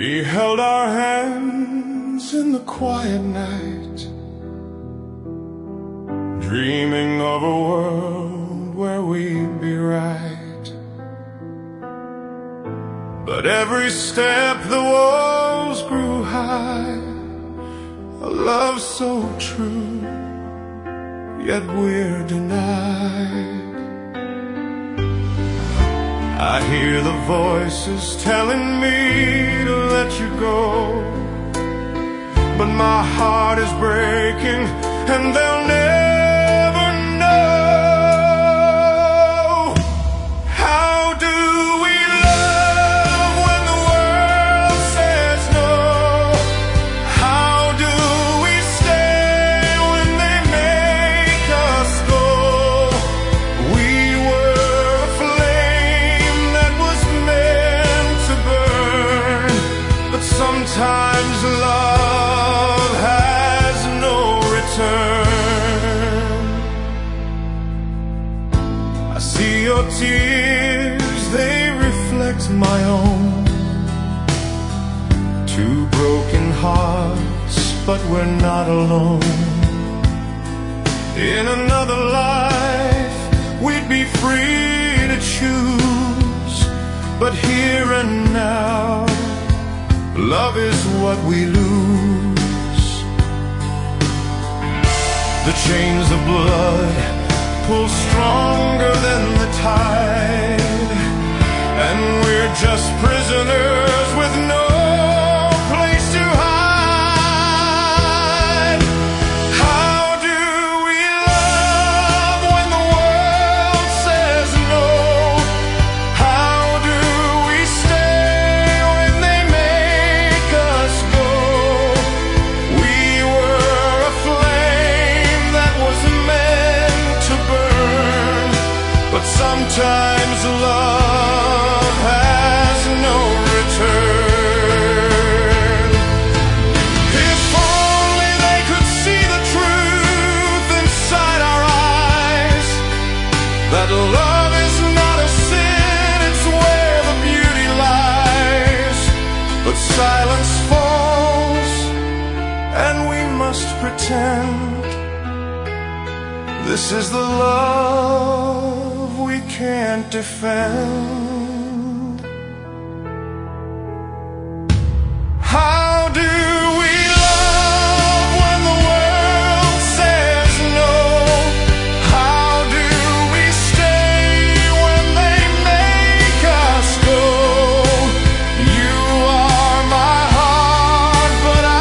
We held our hands in the quiet night, dreaming of a world where we'd be right. But every step the walls grew high, a love so true, yet we're denied. I hear the voices telling me to let you go, but my heart is breaking and they'll never know. How do we love when the world says no? How do we stay when they make us go? We were a flame that was meant to burn, but sometimes love has no return. I see your tears, they reflect my own. Two broken hearts, but we're not alone. In another life, we'd be free to choose, but here and now, love is what we lose. The chains of blood pull stronger than the tide, and we're just prisoners with no place to hide. How do we love when the world says no? How do we stay when they make us go? We were a flame that was meant to burn, but sometimes love has no return. If only they could see the truth inside our eyes, that love is not a sin, it's where the beauty lies. But silence falls, and we must pretend this is the love we can't defend.